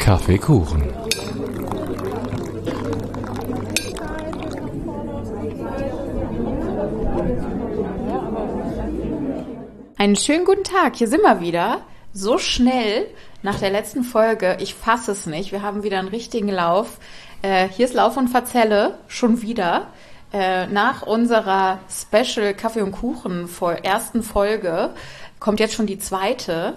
Kaffeekuchen. Einen schönen guten Tag, hier sind wir wieder. So schnell nach der letzten Folge, ich fasse es nicht. Wir haben wieder einen richtigen Lauf. Hier ist Lauf und Verzelle, schon wieder. Nach unserer Special Kaffee und Kuchen ersten Folge kommt jetzt schon die zweite.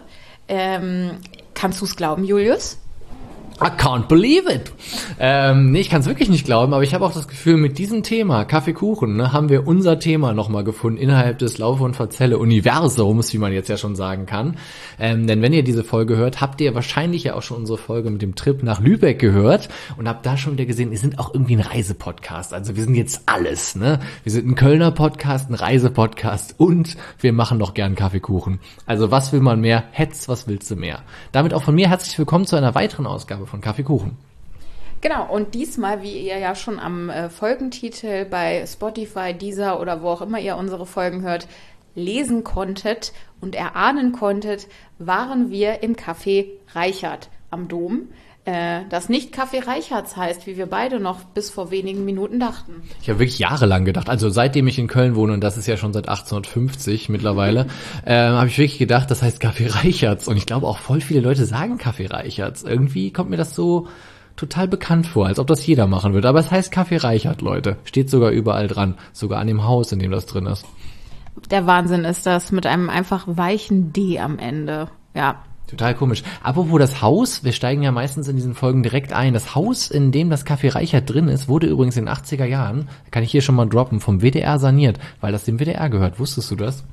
Kannst du es glauben, Julius? I can't believe it. Nee, ich kann es wirklich nicht glauben, aber ich habe auch das Gefühl, mit diesem Thema, Kaffeekuchen, ne, haben wir unser Thema nochmal gefunden innerhalb des Lauf- und Verzelle-Universums, wie man jetzt ja schon sagen kann. Denn wenn ihr diese Folge hört, habt ihr wahrscheinlich ja auch schon unsere Folge mit dem Trip nach Lübeck gehört und habt da schon wieder gesehen, wir sind auch irgendwie ein Reisepodcast. Also wir sind jetzt alles, ne? Wir sind ein Kölner Podcast, ein Reisepodcast und wir machen noch gern Kaffeekuchen. Also was will man mehr? Hetz, was willst du mehr? Damit auch von mir herzlich willkommen zu einer weiteren Ausgabe von Kaffeekuchen. Genau, und diesmal, wie ihr ja schon am Folgentitel bei Spotify, Deezer oder wo auch immer ihr unsere Folgen hört, lesen konntet und erahnen konntet, waren wir im Café Reichert am Dom. Das nicht Café Reichert's heißt, wie wir beide noch bis vor wenigen Minuten dachten. Ich habe wirklich jahrelang gedacht, also seitdem ich in Köln wohne, und das ist ja schon seit 1850 mittlerweile, habe ich wirklich gedacht, das heißt Café Reichert's. Und ich glaube auch voll viele Leute sagen Café Reichert's. Irgendwie kommt mir das so total bekannt vor, als ob das jeder machen würde. Aber es heißt Café Reichert, Leute. Steht sogar überall dran, sogar an dem Haus, in dem das drin ist. Der Wahnsinn ist das, mit einem einfach weichen D am Ende. Ja. Total komisch. Apropos das Haus, wir steigen ja meistens in diesen Folgen direkt ein. Das Haus, in dem das Café Reichert drin ist, wurde übrigens in den 80er Jahren, kann ich hier schon mal droppen, vom WDR saniert, weil das dem WDR gehört. Wusstest du das?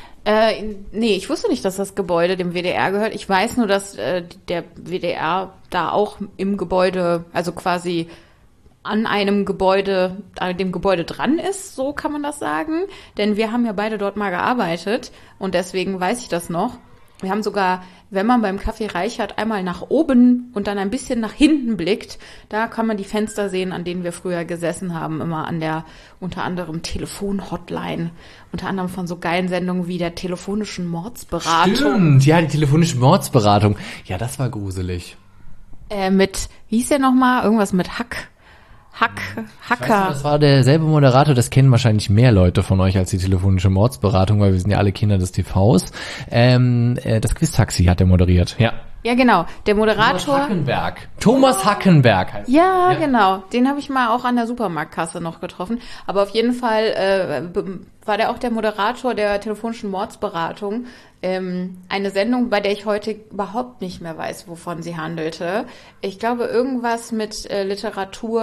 Nee, ich wusste nicht, dass das Gebäude dem WDR gehört. Ich weiß nur, dass der WDR da auch im Gebäude, also quasi an einem Gebäude, an dem Gebäude dran ist, so kann man das sagen. Denn wir haben ja beide dort mal gearbeitet und deswegen weiß ich das noch. Wir haben sogar, wenn man beim Café Reichert einmal nach oben und dann ein bisschen nach hinten blickt, da kann man die Fenster sehen, an denen wir früher gesessen haben, immer an der unter anderem Telefon-Hotline, unter anderem von so geilen Sendungen wie der telefonischen Mordsberatung. Stimmt, ja, die telefonische Mordsberatung. Ja, das war gruselig. Wie hieß der nochmal? Irgendwas mit Hacker. Ich weiß nicht, das war derselbe Moderator, das kennen wahrscheinlich mehr Leute von euch als die telefonische Mordsberatung, weil wir sind ja alle Kinder des TVs. Das Quiz-Taxi hat er moderiert, ja. Ja, genau. Der Moderator. Thomas Hackenberg heißt ja, ja, genau. Den habe ich mal auch an der Supermarktkasse noch getroffen. Aber auf jeden Fall war der auch der Moderator der telefonischen Mordsberatung. Eine Sendung, bei der ich heute überhaupt nicht mehr weiß, wovon sie handelte. Ich glaube, irgendwas mit Literatur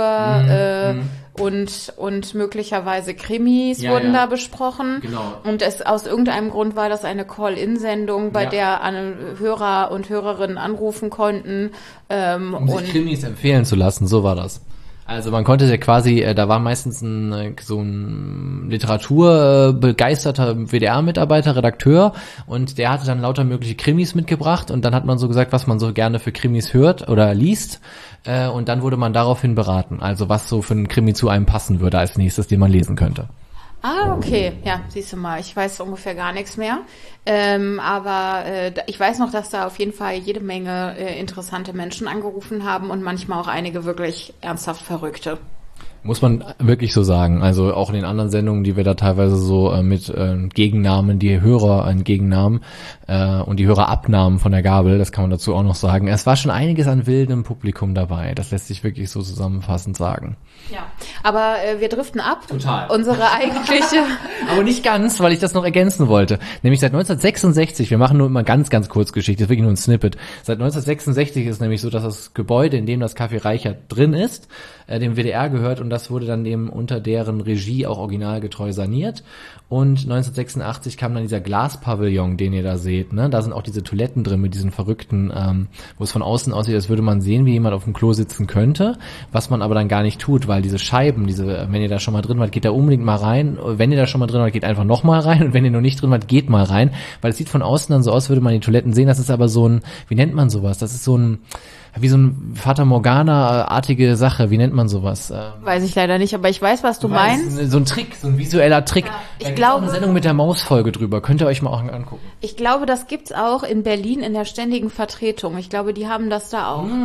und möglicherweise Krimis wurden da besprochen. Genau. Und aus irgendeinem Grund war das eine Call-in-Sendung, bei der Hörer und Hörerinnen anrufen konnten. Um sich Krimis empfehlen zu lassen, so war das. Also man konnte ja quasi, da war meistens so ein literaturbegeisterter WDR-Mitarbeiter, Redakteur, und der hatte dann lauter mögliche Krimis mitgebracht und dann hat man so gesagt, was man so gerne für Krimis hört oder liest, und dann wurde man daraufhin beraten, also was so für einen Krimi zu einem passen würde als nächstes, den man lesen könnte. Ah, okay. Ja, siehst du mal, ich weiß ungefähr gar nichts mehr. Aber ich weiß noch, dass da auf jeden Fall jede Menge interessante Menschen angerufen haben und manchmal auch einige wirklich ernsthaft Verrückte. Muss man wirklich so sagen. Also auch in den anderen Sendungen, die wir da teilweise so mit Gegennamen, die Hörer entgegennahmen und die Hörer abnahmen von der Gabel, das kann man dazu auch noch sagen. Es war schon einiges an wildem Publikum dabei. Das lässt sich wirklich so zusammenfassend sagen. Ja, aber wir driften ab. Total. Unsere eigentliche... Aber nicht ganz, weil ich das noch ergänzen wollte. Nämlich seit 1966, wir machen nur immer ganz, ganz kurz Geschichte, das ist wirklich nur ein Snippet. Seit 1966 ist nämlich so, dass das Gebäude, in dem das Café Reichert drin ist, dem WDR gehört und das wurde dann eben unter deren Regie auch originalgetreu saniert. Und 1986 kam dann dieser Glaspavillon, den ihr da seht, ne? Da sind auch diese Toiletten drin mit diesen verrückten, wo es von außen aussieht, als würde man sehen, wie jemand auf dem Klo sitzen könnte, was man aber dann gar nicht tut, weil diese Scheiben, wenn ihr da schon mal drin wart, geht da unbedingt mal rein. Wenn ihr da schon mal drin wart, geht einfach noch mal rein. Und wenn ihr noch nicht drin wart, geht mal rein. Weil es sieht von außen dann so aus, würde man die Toiletten sehen. Das ist aber so ein, wie nennt man sowas? Das ist so ein, wie so ein Fata Morgana-artige Sache. Wie nennt man sowas? Weiß ich leider nicht, aber ich weiß, was du meinst. So ein Trick, so ein visueller Trick. Ja, Da gibt's auch eine Sendung mit der Mausfolge drüber. Könnt ihr euch mal auch angucken. Ich glaube, das gibt's auch in Berlin in der ständigen Vertretung. Ich glaube, die haben das da auch.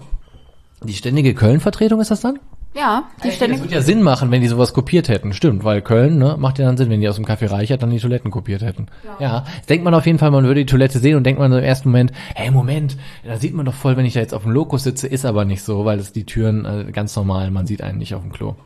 Die ständige Köln-Vertretung ist das dann? Ja, die Das ständige. würde ja Sinn machen, wenn die sowas kopiert hätten. Stimmt, weil Köln, ne, macht ja dann Sinn, wenn die aus dem Café Reichert dann die Toiletten kopiert hätten. Ja. Denkt man auf jeden Fall, man würde die Toilette sehen und denkt man im ersten Moment, hey, Moment, da sieht man doch voll, wenn ich da jetzt auf dem Lokus sitze, ist aber nicht so, weil es die Türen ganz normal, man sieht einen nicht auf dem Klo.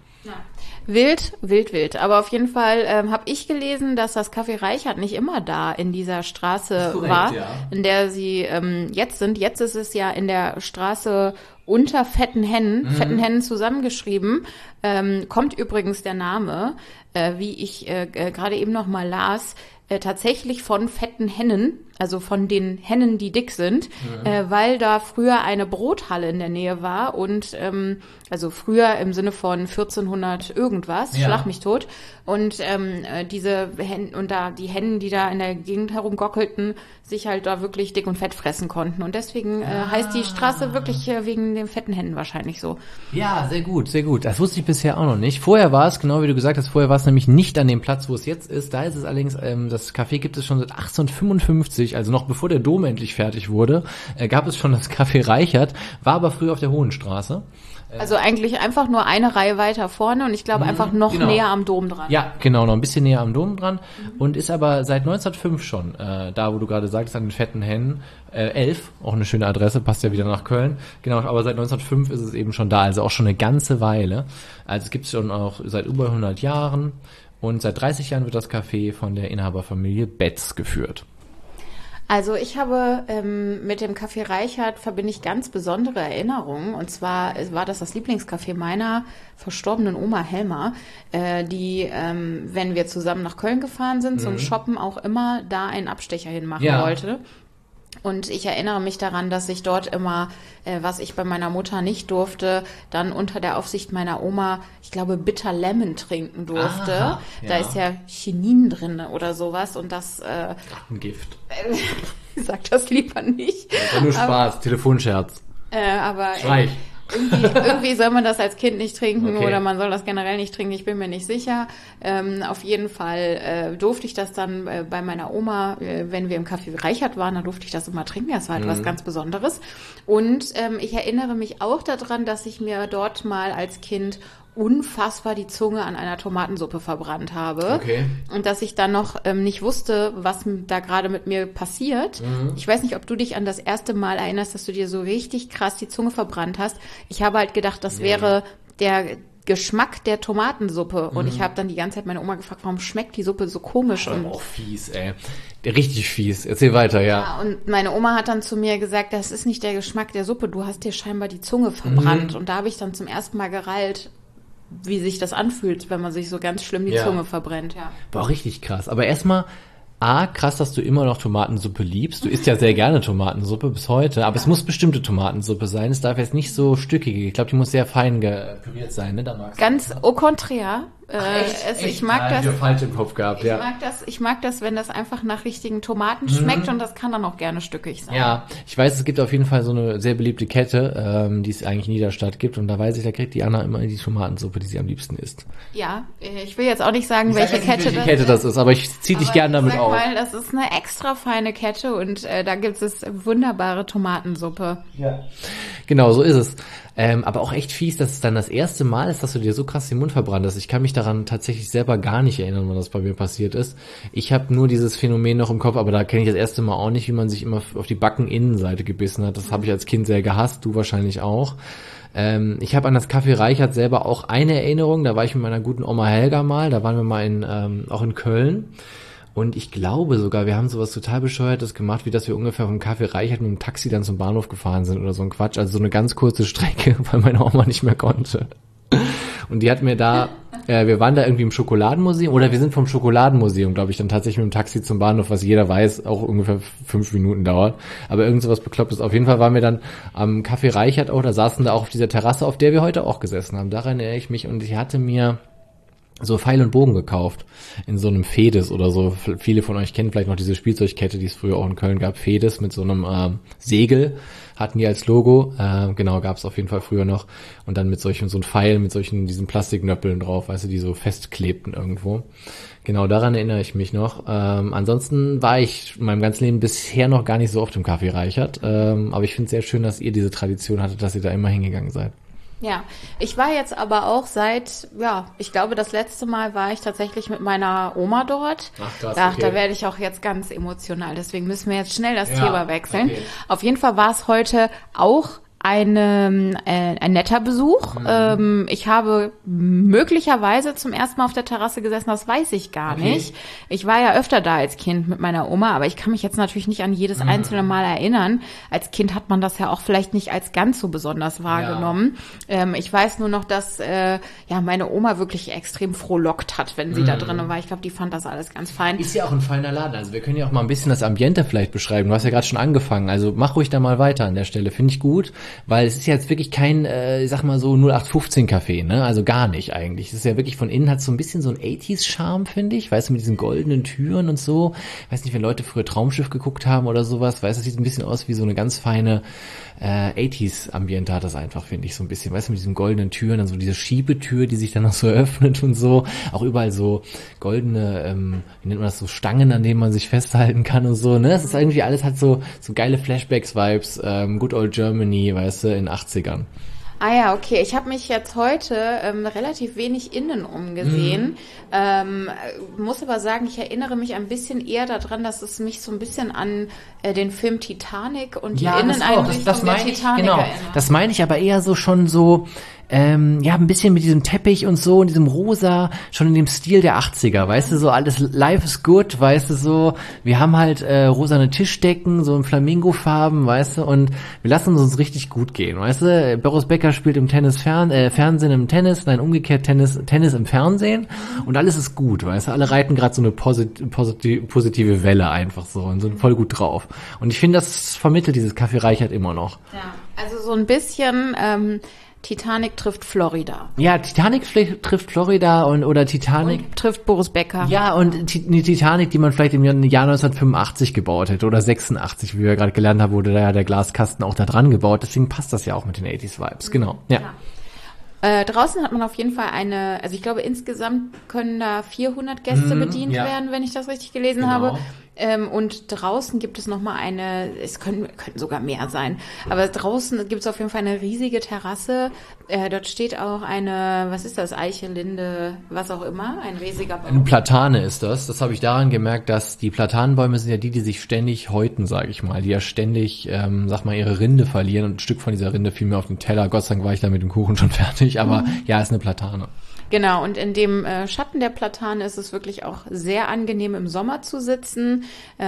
Wild, wild, wild. Aber auf jeden Fall habe ich gelesen, dass das Café Reichert nicht immer da in dieser Straße korrekt, war, ja. in der sie jetzt sind. Jetzt ist es ja in der Straße unter Fetten Hennen zusammengeschrieben. Kommt übrigens der Name, wie ich gerade eben noch mal las, tatsächlich von fetten Hennen, also von den Hennen, die dick sind, weil da früher eine Brothalle in der Nähe war und also früher im Sinne von 1400 irgendwas, Ja. schlag mich tot. Und diese Hennen und da die Hennen, die da in der Gegend herumgockelten, sich halt da wirklich dick und fett fressen konnten. Und deswegen heißt die Straße wirklich wegen den fetten Hennen wahrscheinlich so. Ja, sehr gut, sehr gut. Das wusste ich bisher auch noch nicht. Vorher war es, genau wie du gesagt hast, vorher war es nämlich nicht an dem Platz, wo es jetzt ist. Da ist es allerdings, das Café gibt es schon seit 1855, also noch bevor der Dom endlich fertig wurde, gab es schon das Café Reichert, war aber früher auf der Hohenstraße. Also eigentlich einfach nur eine Reihe weiter vorne und ich glaube einfach noch genau. näher am Dom dran. Ja, genau, noch ein bisschen näher am Dom dran und ist aber seit 1905 schon da, wo du gerade sagst, an den fetten Hennen. 11, auch eine schöne Adresse, passt ja wieder nach Köln. Genau, aber seit 1905 ist es eben schon da, also auch schon eine ganze Weile. Also es gibt es schon auch seit über 100 Jahren und seit 30 Jahren wird das Café von der Inhaberfamilie Betz geführt. Also ich habe mit dem Café Reichert verbinde ich ganz besondere Erinnerungen. Und zwar war das Lieblingscafé meiner verstorbenen Oma Helma, die, wenn wir zusammen nach Köln gefahren sind, zum Shoppen auch immer da einen Abstecher hinmachen wollte. Und ich erinnere mich daran, dass ich dort immer, was ich bei meiner Mutter nicht durfte, dann unter der Aufsicht meiner Oma, ich glaube, Bitter Lemon trinken durfte. Aha, Da ist ja Chinin drin oder sowas und das Ein Gift. sag das lieber nicht. War nur Spaß, Telefonscherz. Aber Streich. irgendwie soll man das als Kind nicht trinken Okay. oder man soll das generell nicht trinken, ich bin mir nicht sicher. Auf jeden Fall durfte ich das dann bei meiner Oma, wenn wir im Café Reichert waren, da durfte ich das immer trinken, das war halt was ganz Besonderes. Und ich erinnere mich auch daran, dass ich mir dort mal als Kind unfassbar die Zunge an einer Tomatensuppe verbrannt habe. Okay. Und dass ich dann noch nicht wusste, was da gerade mit mir passiert. Ich weiß nicht, ob du dich an das erste Mal erinnerst, dass du dir so richtig krass die Zunge verbrannt hast. Ich habe halt gedacht, das wäre der Geschmack der Tomatensuppe. Und ich habe dann die ganze Zeit meine Oma gefragt, warum schmeckt die Suppe so komisch? Und Auch fies, ey. Richtig fies. Erzähl weiter, ja. ja, und meine Oma hat dann zu mir gesagt, das ist nicht der Geschmack der Suppe, du hast dir scheinbar die Zunge verbrannt. Und da habe ich dann zum ersten Mal gereilt, wie sich das anfühlt, wenn man sich so ganz schlimm die Zunge verbrennt. Ja. War auch richtig krass. Aber erstmal, krass, dass du immer noch Tomatensuppe liebst. Du isst ja sehr gerne Tomatensuppe bis heute, aber es muss bestimmte Tomatensuppe sein. Es darf jetzt nicht so stückige. Ich glaube, die muss sehr fein püriert sein, ne? Da magst du Ganz au contraire. Ich mag das. Ich falsch im Kopf gehabt, ja. Ich mag das, wenn das einfach nach richtigen Tomaten schmeckt und das kann dann auch gerne stückig sein. Ja, ich weiß, es gibt auf jeden Fall so eine sehr beliebte Kette, die es eigentlich in jeder Stadt gibt. Und da weiß ich, da kriegt die Anna immer die Tomatensuppe, die sie am liebsten isst. Ja, ich will jetzt auch nicht sagen, welche Kette das ist, aber ich zieh dich gerne damit auf. Weil das ist eine extra feine Kette und da gibt es wunderbare Tomatensuppe. Ja. Genau, so ist es. Aber auch echt fies, dass es dann das erste Mal ist, dass du dir so krass den Mund verbrannt hast. Ich kann mich daran tatsächlich selber gar nicht erinnern, wann das bei mir passiert ist. Ich habe nur dieses Phänomen noch im Kopf, aber da kenne ich das erste Mal auch nicht, wie man sich immer auf die Backeninnenseite gebissen hat. Das habe ich als Kind sehr gehasst, du wahrscheinlich auch. Ich habe an das Café Reichert selber auch eine Erinnerung. Da war ich mit meiner guten Oma Helga mal. Da waren wir mal auch in Köln. Und ich glaube sogar, wir haben sowas total Bescheuertes gemacht, wie dass wir ungefähr vom Café Reichert mit dem Taxi dann zum Bahnhof gefahren sind oder so ein Quatsch. Also so eine ganz kurze Strecke, weil meine Oma nicht mehr konnte. Und die hat mir da, wir waren da irgendwie im Schokoladenmuseum oder wir sind vom Schokoladenmuseum, glaube ich, dann tatsächlich mit dem Taxi zum Bahnhof, was jeder weiß, auch ungefähr 5 Minuten dauert. Aber irgend sowas Beklopptes. Auf jeden Fall waren wir dann am Café Reichert auch, da saßen da auch auf dieser Terrasse, auf der wir heute auch gesessen haben. Daran erinnere ich mich und ich hatte mir so Pfeil und Bogen gekauft in so einem Fedes oder so. Viele von euch kennen vielleicht noch diese Spielzeugkette, die es früher auch in Köln gab. Fedes mit so einem Segel hatten die als Logo. Genau, gab es auf jeden Fall früher noch. Und dann mit so einem Pfeil, mit diesen Plastiknöppeln drauf, weißt du, die so festklebten irgendwo. Genau, daran erinnere ich mich noch. Ansonsten war ich in meinem ganzen Leben bisher noch gar nicht so oft im Café Reichert. Aber ich finde es sehr schön, dass ihr diese Tradition hattet, dass ihr da immer hingegangen seid. Ja, ich war jetzt aber auch ich glaube, das letzte Mal war ich tatsächlich mit meiner Oma dort. Ach krass, Ach, okay. Da werde ich auch jetzt ganz emotional, deswegen müssen wir jetzt schnell das Thema wechseln. Okay. Auf jeden Fall war es heute auch ein netter Besuch. Ich habe möglicherweise zum ersten Mal auf der Terrasse gesessen, das weiß ich gar nicht. Ich war ja öfter da als Kind mit meiner Oma, aber ich kann mich jetzt natürlich nicht an jedes einzelne Mal erinnern. Als Kind hat man das ja auch vielleicht nicht als ganz so besonders wahrgenommen. Ich weiß nur noch, dass meine Oma wirklich extrem frohlockt hat, wenn sie da drinnen war. Ich glaube, die fand das alles ganz fein. Ist ja auch ein feiner Laden. Also wir können ja auch mal ein bisschen das Ambiente vielleicht beschreiben. Du hast ja gerade schon angefangen. Also mach ruhig da mal weiter an der Stelle. Finde ich gut. Weil es ist ja jetzt wirklich kein, ich sag mal so 0815 Café, ne? Also gar nicht eigentlich. Es ist ja wirklich von innen, hat so ein bisschen so ein 80s-Charme, finde ich. Weißt du, mit diesen goldenen Türen und so. Weiß nicht, wenn Leute früher Traumschiff geguckt haben oder sowas. Weißt du, das sieht ein bisschen aus wie so eine ganz feine 80s-Ambiente hat das einfach, finde ich, so ein bisschen. Weißt du, mit diesen goldenen Türen, dann so diese Schiebetür, die sich dann noch so öffnet und so. Auch überall so goldene, wie nennt man das, so Stangen, an denen man sich festhalten kann und so, ne? Das ist irgendwie alles, hat so geile Flashbacks-Vibes, Good Old Germany, weißt du, in 80ern. Ah ja, okay. Ich habe mich jetzt heute relativ wenig innen umgesehen. Muss aber sagen, ich erinnere mich ein bisschen eher daran, dass es mich so ein bisschen an den Film Titanic und die Inneneinrichtung das der meine ich, Titanic genau. erinnert. Das meine ich aber eher so schon so, ein bisschen mit diesem Teppich und so, und diesem Rosa, schon in dem Stil der 80er, weißt du, so alles, life is good, weißt du, so, wir haben halt rosane Tischdecken, so in Flamingo-Farben, weißt du, und wir lassen uns richtig gut gehen, weißt du, Boris Becker spielt im Fernsehen im Tennis, nein, umgekehrt Tennis im Fernsehen, und alles ist gut, weißt du, alle reiten gerade so eine positive Welle einfach so und sind voll gut drauf. Und ich finde, das vermittelt dieses Café Reichert immer noch. Ja, also so ein bisschen Titanic trifft Florida. Ja, Titanic trifft Florida oder Titanic. Und trifft Boris Becker. Ja, und eine Titanic, die man vielleicht im Jahr 1985 gebaut hätte oder 86, wie wir gerade gelernt haben, wurde da ja der Glaskasten auch da dran gebaut. Deswegen passt das ja auch mit den 80s-Vibes, genau. Ja. Draußen hat man auf jeden Fall also ich glaube, insgesamt können da 400 Gäste bedient werden, wenn ich das richtig gelesen habe. Und draußen gibt es nochmal es könnten sogar mehr sein, aber draußen gibt es auf jeden Fall eine riesige Terrasse. Dort steht auch was ist das, Eiche, Linde, was auch immer, ein riesiger Baum. Eine Platane ist das. Das habe ich daran gemerkt, dass die Platanenbäume sind ja die sich ständig häuten, sage ich mal, die ja ständig, ihre Rinde verlieren, und ein Stück von dieser Rinde fiel mir auf den Teller. Gott sei Dank war ich da mit dem Kuchen schon fertig, aber ja, ist eine Platane. Genau, und in dem Schatten der Platane ist es wirklich auch sehr angenehm, im Sommer zu sitzen.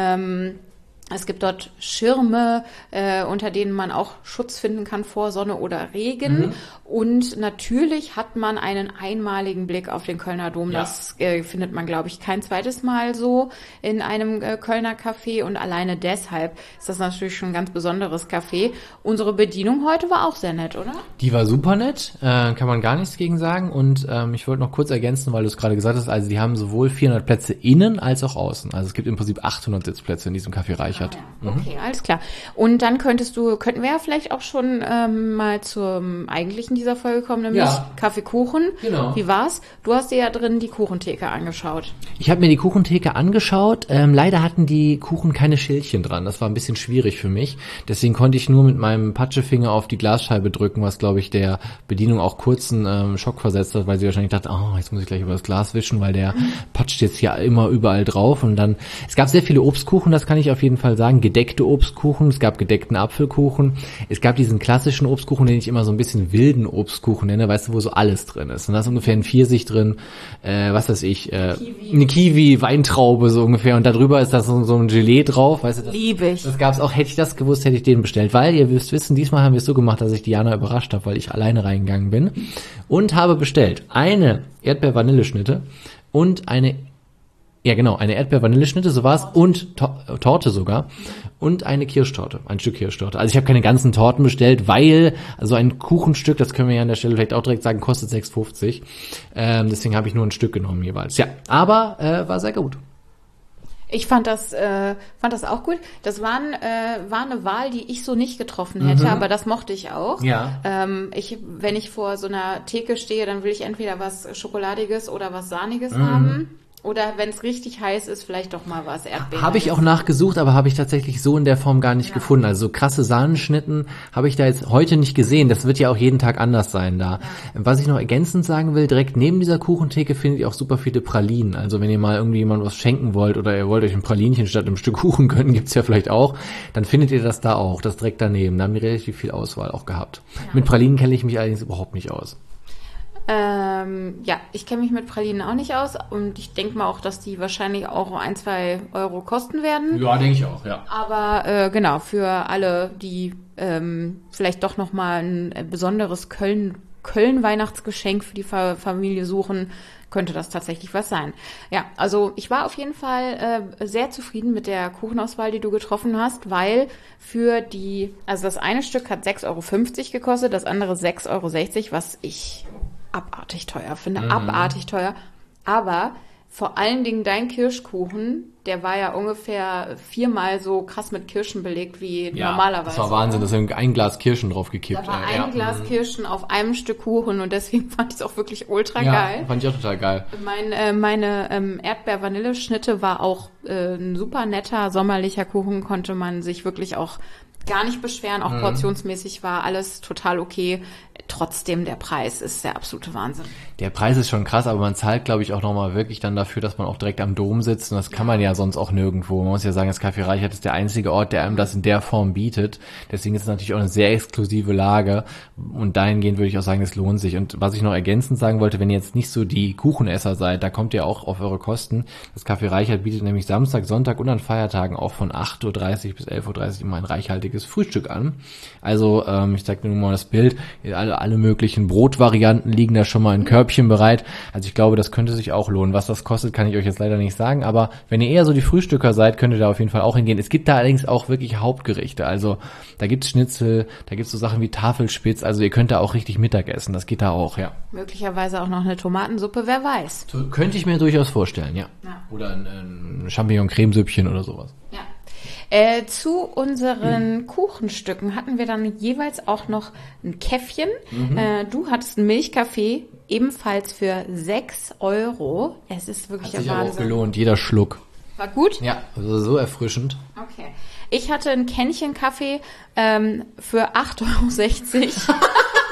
Es gibt dort Schirme, unter denen man auch Schutz finden kann vor Sonne oder Regen. Und natürlich hat man einen einmaligen Blick auf den Kölner Dom. Ja. Das findet man, glaube ich, kein zweites Mal so in einem Kölner Café. Und alleine deshalb ist das natürlich schon ein ganz besonderes Café. Unsere Bedienung heute war auch sehr nett, oder? Die war super nett, kann man gar nichts gegen sagen. Und ich wollte noch kurz ergänzen, weil du es gerade gesagt hast, also die haben sowohl 400 Plätze innen als auch außen. Also es gibt im Prinzip 800 Sitzplätze in diesem Café Reichert. Ja. Okay, alles klar. Und dann könnten wir ja vielleicht auch schon mal zum eigentlichen dieser Folge kommen, nämlich Kaffeekuchen. Genau. Wie war's? Du hast dir ja drin die Kuchentheke angeschaut. Ich habe mir die Kuchentheke angeschaut. Leider hatten die Kuchen keine Schildchen dran. Das war ein bisschen schwierig für mich. Deswegen konnte ich nur mit meinem Patschefinger auf die Glasscheibe drücken, was, glaube ich, der Bedienung auch kurzen Schock versetzt hat, weil sie wahrscheinlich dachte, jetzt muss ich gleich über das Glas wischen, weil der patscht jetzt hier immer überall drauf. Und dann, es gab sehr viele Obstkuchen, das kann ich auf jeden Fall sagen. Gedeckte Obstkuchen, es gab gedeckten Apfelkuchen. Es gab diesen klassischen Obstkuchen, den ich immer so ein bisschen wilden Obstkuchen nenne, weißt du, wo so alles drin ist. Und da ist ungefähr ein Pfirsich drin, eine Kiwi, Weintraube so ungefähr, und darüber ist da so ein Gelee drauf, weißt du. Liebe ich. Das gab's auch, hätte ich das gewusst, hätte ich den bestellt, weil ihr müsst wissen, diesmal haben wir es so gemacht, dass ich Diana überrascht habe, weil ich alleine reingegangen bin und habe bestellt eine Erdbeer-Vanilleschnitte und eine Ja, genau, eine Erdbeer-Vanilleschnitte, so war's, und Torte sogar und eine Kirschtorte, ein Stück Kirschtorte. Also ich habe keine ganzen Torten bestellt, weil also ein Kuchenstück, das können wir ja an der Stelle vielleicht auch direkt sagen, kostet 6,50. Deswegen habe ich nur ein Stück genommen jeweils. Ja, aber war sehr gut. Ich fand das auch gut. Das war eine Wahl, die ich so nicht getroffen hätte, aber das mochte ich auch. Ja. Wenn ich vor so einer Theke stehe, dann will ich entweder was Schokoladiges oder was Sahniges haben. Oder wenn es richtig heiß ist, vielleicht doch mal was Erdbeeren. Habe ich auch nachgesucht, aber habe ich tatsächlich so in der Form gar nicht gefunden. Also so krasse Sahnenschnitten habe ich da jetzt heute nicht gesehen. Das wird ja auch jeden Tag anders sein da. Ja. Was ich noch ergänzend sagen will, direkt neben dieser Kuchentheke findet ihr auch super viele Pralinen. Also wenn ihr mal irgendwie jemandem was schenken wollt oder ihr wollt euch ein Pralinchen statt einem Stück Kuchen gönnen, gibt's ja vielleicht auch, dann findet ihr das da auch, das direkt daneben. Da haben die relativ viel Auswahl auch gehabt. Ja. Mit Pralinen kenne ich mich allerdings überhaupt nicht aus. Ich kenne mich mit Pralinen auch nicht aus und ich denke mal auch, dass die wahrscheinlich auch 1-2 Euro kosten werden. Ja, denke ich auch, ja. Aber genau, für alle, die vielleicht doch nochmal ein besonderes Köln-Weihnachtsgeschenk für die Familie suchen, könnte das tatsächlich was sein. Ja, also ich war auf jeden Fall sehr zufrieden mit der Kuchenauswahl, die du getroffen hast, weil also das eine Stück hat 6,50 Euro gekostet, das andere 6,60 Euro, was ich abartig teuer finde, abartig teuer. Aber vor allen Dingen dein Kirschkuchen, der war ja ungefähr 4-mal so krass mit Kirschen belegt wie normalerweise. Das war Wahnsinn, da ist ein Glas Kirschen drauf gekippt. Da war ein Glas Kirschen auf einem Stück Kuchen und deswegen fand ich es auch wirklich ultra geil. Fand ich auch total geil. Meine Erdbeer-Vanille-Schnitte war auch ein super netter, sommerlicher Kuchen, konnte man sich wirklich auch gar nicht beschweren, auch portionsmäßig war alles total okay. Trotzdem, der Preis ist der absolute Wahnsinn. Der Preis ist schon krass, aber man zahlt, glaube ich, auch nochmal wirklich dann dafür, dass man auch direkt am Dom sitzt und das kann man ja sonst auch nirgendwo. Man muss ja sagen, das Café Reichert ist der einzige Ort, der einem das in der Form bietet. Deswegen ist es natürlich auch eine sehr exklusive Lage und dahingehend würde ich auch sagen, das lohnt sich. Und was ich noch ergänzend sagen wollte, wenn ihr jetzt nicht so die Kuchenesser seid, da kommt ihr auch auf eure Kosten. Das Café Reichert bietet nämlich Samstag, Sonntag und an Feiertagen auch von 8:30 Uhr bis 11:30 Uhr immer ein reichhaltiges Frühstück an. Also ich zeige nur mal das Bild. Alle möglichen Brotvarianten liegen da schon mal in Körbchen bereit. Also ich glaube, das könnte sich auch lohnen. Was das kostet, kann ich euch jetzt leider nicht sagen. Aber wenn ihr eher so die Frühstücker seid, könnt ihr da auf jeden Fall auch hingehen. Es gibt da allerdings auch wirklich Hauptgerichte. Also da gibt's Schnitzel, da gibt's so Sachen wie Tafelspitz. Also ihr könnt da auch richtig Mittag essen. Das geht da auch, ja. Möglicherweise auch noch eine Tomatensuppe, wer weiß. Könnte ich mir durchaus vorstellen, ja. Oder ein Champignon-Cremesüppchen oder sowas. Ja. Zu unseren Kuchenstücken hatten wir dann jeweils auch noch ein Käffchen. Du hattest einen Milchkaffee, ebenfalls für 6 Euro. Es ist wirklich der Wahnsinn. Hat sich auch gelohnt, jeder Schluck. War gut? Ja, also so erfrischend. Okay. Ich hatte ein Kännchen Kaffee für 8,60 Euro.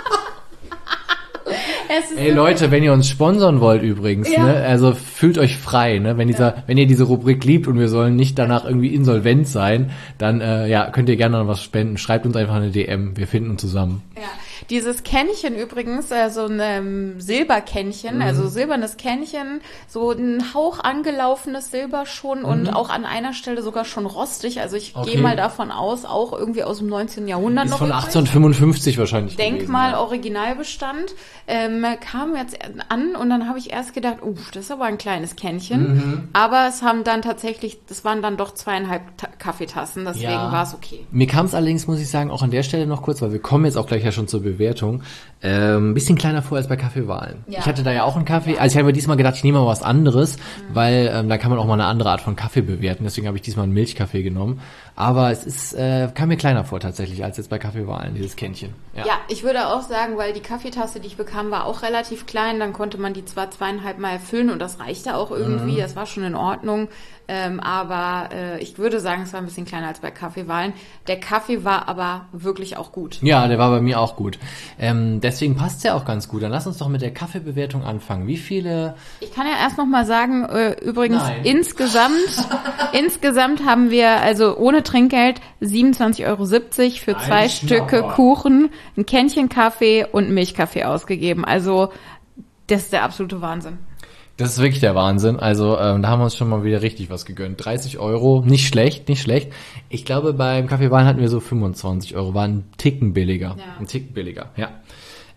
Ey Leute, wenn ihr uns sponsern wollt übrigens, ne, also fühlt euch frei, ne, wenn ihr diese Rubrik liebt und wir sollen nicht danach irgendwie insolvent sein, dann könnt ihr gerne noch was spenden. Schreibt uns einfach eine DM, wir finden uns zusammen. Ja. Dieses Kännchen übrigens, so ein Silberkännchen, also silbernes Kännchen, so ein Hauch angelaufenes Silber schon und auch an einer Stelle sogar schon rostig. Also ich gehe mal davon aus, auch irgendwie aus dem 19. Jahrhundert ist noch. Von 1855 wahrscheinlich. Denkmal Originalbestand. Kam jetzt an und dann habe ich erst gedacht, das ist aber ein kleines Kännchen. Aber es waren dann doch 2,5 Kaffeetassen, deswegen war es okay. Mir kam es allerdings, muss ich sagen, auch an der Stelle noch kurz, weil wir kommen jetzt auch gleich ja schon zur Bewertung, ein bisschen kleiner vor als bei Kaffeewahlen. Ja. Ich hatte da ja auch einen Kaffee, also ich habe mir diesmal gedacht, ich nehme mal was anderes, weil da kann man auch mal eine andere Art von Kaffee bewerten, deswegen habe ich diesmal einen Milchkaffee genommen. Aber es ist kam mir kleiner vor tatsächlich, als jetzt bei Kaffeewahlen, dieses Kännchen. Ja, ich würde auch sagen, weil die Kaffeetasse, die ich bekam, war auch relativ klein, dann konnte man die zwar 2,5 Mal füllen und das reichte auch irgendwie, das war schon in Ordnung, aber ich würde sagen, es war ein bisschen kleiner als bei Kaffeewahlen. Der Kaffee war aber wirklich auch gut. Ja, der war bei mir auch gut. Deswegen passt es ja auch ganz gut. Dann lass uns doch mit der Kaffeebewertung anfangen. Wie viele... Ich kann ja erst noch mal sagen, übrigens insgesamt haben wir, also ohne Trinkgeld, 27,70 Euro für 2 Stücke Kuchen, ein Kännchen Kaffee und Milchkaffee ausgegeben. Also das ist der absolute Wahnsinn. Das ist wirklich der Wahnsinn. Also da haben wir uns schon mal wieder richtig was gegönnt. 30 Euro, nicht schlecht. Ich glaube, beim Kaffeewahlen hatten wir so 25 Euro, war ein Ticken billiger. Ja.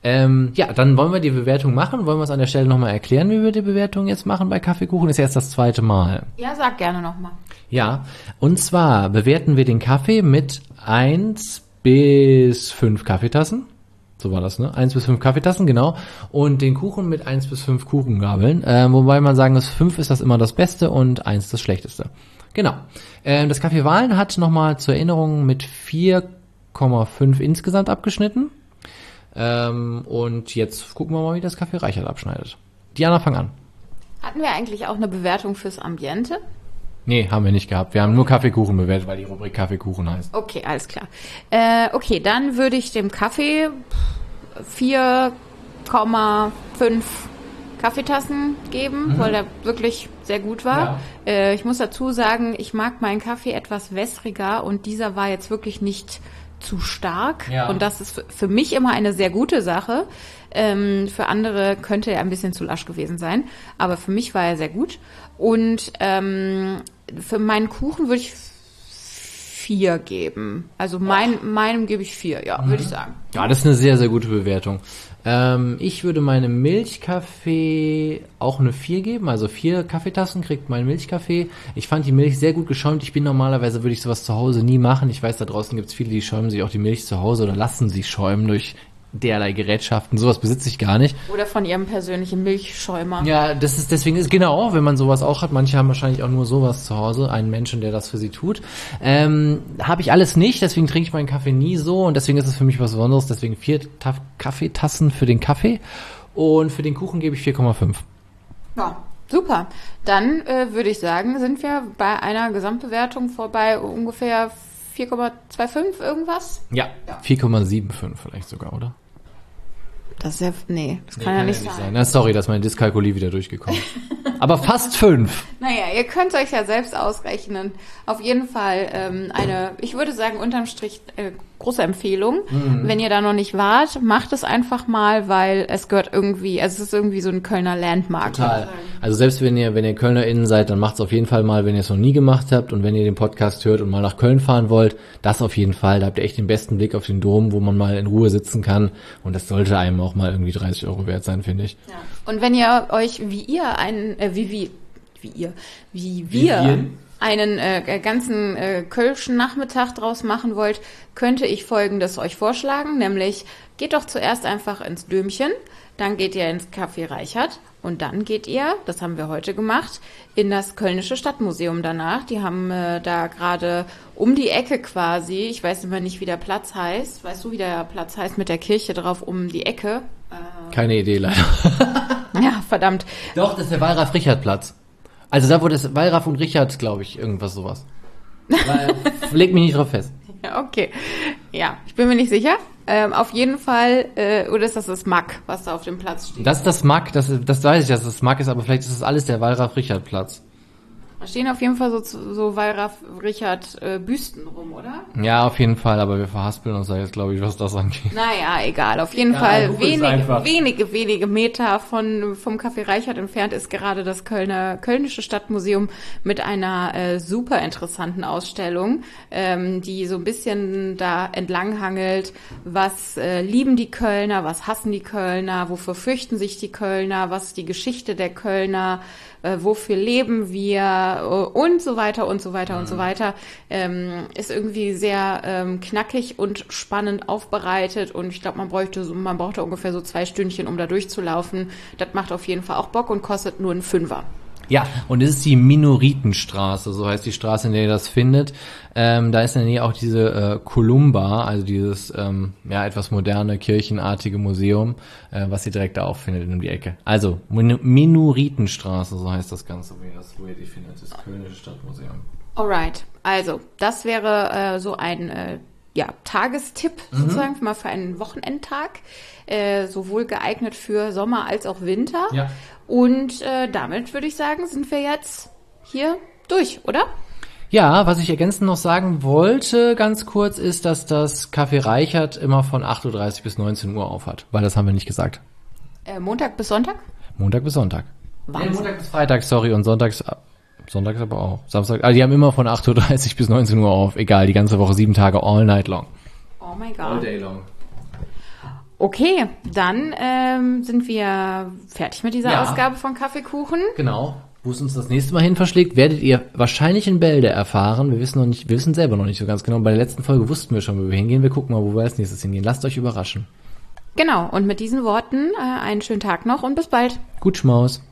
Ja, dann wollen wir die Bewertung machen. Wollen wir es an der Stelle nochmal erklären, wie wir die Bewertung jetzt machen bei Kaffeekuchen? Ist jetzt das zweite Mal. Ja, sag gerne nochmal. Ja, und zwar bewerten wir den Kaffee mit 1 bis 5 Kaffeetassen. So war das, ne? 1 bis 5 Kaffeetassen, genau. Und den Kuchen mit 1 bis 5 Kuchengabeln. Wobei man sagen muss, 5 ist das immer das Beste und 1 das Schlechteste. Genau. Das Café Wahlen hat nochmal zur Erinnerung mit 4,5 insgesamt abgeschnitten. Und jetzt gucken wir mal, wie das Café Reichert abschneidet. Diana, fang an. Hatten wir eigentlich auch eine Bewertung fürs Ambiente? Nee, haben wir nicht gehabt. Wir haben nur Kaffeekuchen bewertet, weil die Rubrik Kaffeekuchen heißt. Okay, alles klar. Okay, dann würde ich dem Kaffee 4,5 Kaffeetassen geben, weil der wirklich sehr gut war. Ja. Ich muss dazu sagen, ich mag meinen Kaffee etwas wässriger und dieser war jetzt wirklich nicht zu stark. Ja. Und das ist für mich immer eine sehr gute Sache. Für andere könnte er ein bisschen zu lasch gewesen sein, aber für mich war er sehr gut. Und für meinen Kuchen würde ich 4 geben. Also meinem gebe ich 4, ja, würde ich sagen. Ja, das ist eine sehr, sehr gute Bewertung. Ich würde meinem Milchkaffee auch eine 4 geben, also 4 Kaffeetassen kriegt mein Milchkaffee. Ich fand die Milch sehr gut geschäumt. Normalerweise würde ich sowas zu Hause nie machen. Ich weiß, da draußen gibt es viele, die schäumen sich auch die Milch zu Hause oder lassen sie schäumen durch derlei Gerätschaften. Sowas besitze ich gar nicht. Oder von ihrem persönlichen Milchschäumer. Ja, deswegen ist genau, wenn man sowas auch hat, manche haben wahrscheinlich auch nur sowas zu Hause, einen Menschen, der das für sie tut. Habe ich alles nicht, deswegen trinke ich meinen Kaffee nie so und deswegen ist es für mich was Besonderes, deswegen 4 Kaffeetassen für den Kaffee und für den Kuchen gebe ich 4,5. Ja, super. Dann würde ich sagen, sind wir bei einer Gesamtbewertung vorbei ungefähr 4,25 irgendwas? Ja, 4,75 vielleicht sogar, oder? Das ist ja, das kann ja nicht sein. Na, sorry, dass meine Dyskalkulie wieder durchgekommen ist. Aber fast 5. Naja, ihr könnt euch ja selbst ausrechnen. Auf jeden Fall ich würde sagen, unterm Strich große Empfehlung. Wenn ihr da noch nicht wart, macht es einfach mal, weil es gehört irgendwie, also es ist irgendwie so ein Kölner Landmark. Total. Also selbst wenn ihr KölnerInnen seid, dann macht es auf jeden Fall mal, wenn ihr es noch nie gemacht habt und wenn ihr den Podcast hört und mal nach Köln fahren wollt, das auf jeden Fall. Da habt ihr echt den besten Blick auf den Dom, wo man mal in Ruhe sitzen kann und das sollte einem auch mal irgendwie 30 € wert sein, finde ich. Ja. Und wenn ihr euch wie wir einen ganzen kölschen Nachmittag draus machen wollt, könnte ich Folgendes euch vorschlagen, nämlich geht doch zuerst einfach ins Dömchen, dann geht ihr ins Café Reichert und dann geht ihr, das haben wir heute gemacht, in das Kölnische Stadtmuseum danach. Die haben da gerade um die Ecke quasi, ich weiß immer nicht, wie der Platz heißt, weißt du, wie der Platz heißt mit der Kirche drauf um die Ecke? Keine Idee leider. Ja, verdammt. Doch, das ist der Wallraf-Richard-Platz. Also da, wo das Wallraf und Richard, glaube ich, irgendwas sowas. Leg mich nicht drauf fest. Ja, okay. Ja, ich bin mir nicht sicher. Auf jeden Fall, oder ist das Mack, was da auf dem Platz steht? Das ist das Mack, das weiß ich, dass das Mack ist, aber vielleicht ist das alles der Wallraf-Richard-Platz. Da stehen auf jeden Fall so Wallraf-Richard-Büsten rum, oder? Ja, auf jeden Fall, aber wir verhaspeln uns da jetzt, glaube ich, was das angeht. Naja, egal. Auf jeden Fall wenige Meter vom Café Reichert entfernt ist gerade das Kölnische Stadtmuseum mit einer super interessanten Ausstellung, die so ein bisschen da entlanghangelt. Was lieben die Kölner, was hassen die Kölner, wofür fürchten sich die Kölner, was ist die Geschichte der Kölner, wofür leben wir und so weiter und so weiter und so weiter. Ist irgendwie sehr knackig und spannend aufbereitet und ich glaube, man brauchte ungefähr so 2 Stündchen, um da durchzulaufen. Das macht auf jeden Fall auch Bock und kostet nur einen 5er. Ja, und es ist die Minoritenstraße, so heißt die Straße, in der ihr das findet. Da ist in der Nähe auch diese Columba, also dieses etwas moderne, kirchenartige Museum, was ihr direkt da auch findet um die Ecke. Also Minoritenstraße, so heißt das Ganze, wo ihr die findet, das Kölnische Stadtmuseum. Alright, also das wäre so ein Tagestipp sozusagen, mal für einen Wochenendtag, sowohl geeignet für Sommer als auch Winter. Ja. Und damit würde ich sagen, sind wir jetzt hier durch, oder? Ja, was ich ergänzend noch sagen wollte, ganz kurz, ist, dass das Café Reichert immer von 8:30 Uhr bis 19 Uhr auf hat, weil das haben wir nicht gesagt. Montag bis Sonntag? Montag bis Sonntag. Wahnsinn. Montag bis Freitag, sorry, und Sonntags aber auch. Samstag, also die haben immer von 8:30 Uhr bis 19 Uhr auf, egal, die ganze Woche, 7 Tage, all night long. Oh my God. All day long. Okay, dann sind wir fertig mit dieser Ja. Ausgabe von Kaffeekuchen. Genau. Wo es uns das nächste Mal hin verschlägt, werdet ihr wahrscheinlich in Bälde erfahren. Wir wissen selber noch nicht so ganz genau. Bei der letzten Folge wussten wir schon, wo wir hingehen. Wir gucken mal, wo wir als nächstes hingehen. Lasst euch überraschen. Genau, und mit diesen Worten einen schönen Tag noch und bis bald. Gut Schmaus.